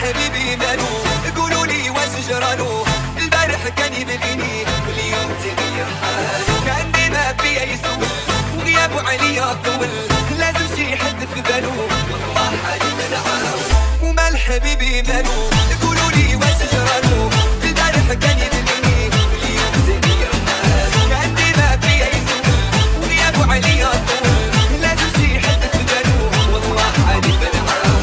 حبيبي مالو قولوا لي واش جرالو البارح كان يبغيني واليوم تغير حالو كان ديما فيا يسول وغيابو عليا طول لازم شي حد في بالو والله حالي منعاو ومال حبيبي مالو قولوا لي واش جرالو البارح كان يبغيني واليوم تغير حالو كان ديما فيا يسول وغيابو عليا طول لازم شي حد في بالو والله حالي منعاو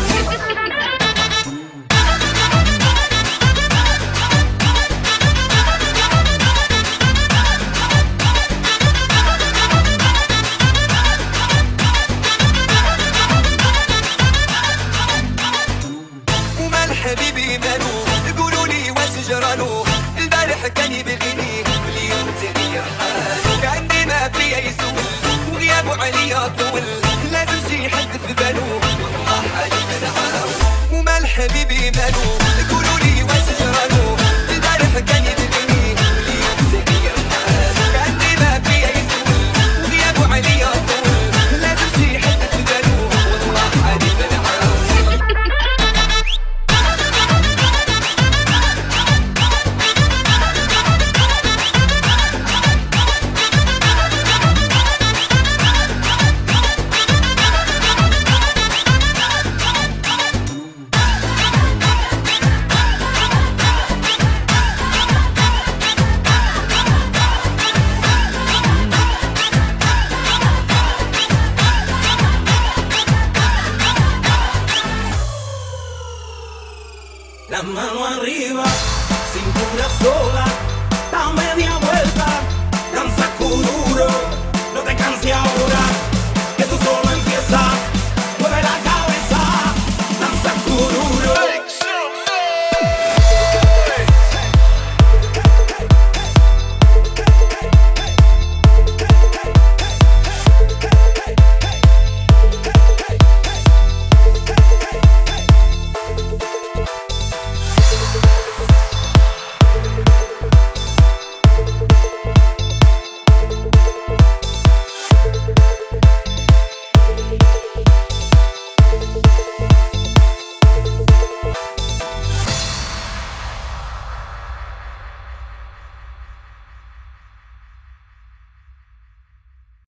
حبيبي مالو قولوا لي واش جرالو البارح كان يبغيني واليوم تغير حالو كان ديما فيا يسول وغيابو عليا طول لازم شي حد في بالو والله حالي منعاو ومال حبيبي مالو قولوا لي واش جرالو البارح كان يبغيني واليوم تغير حالو كان ديما فيا يسول وغيابو عليا طول لازم شي حد في بالو والله حالي منعاو La mano arriba, cintura sola.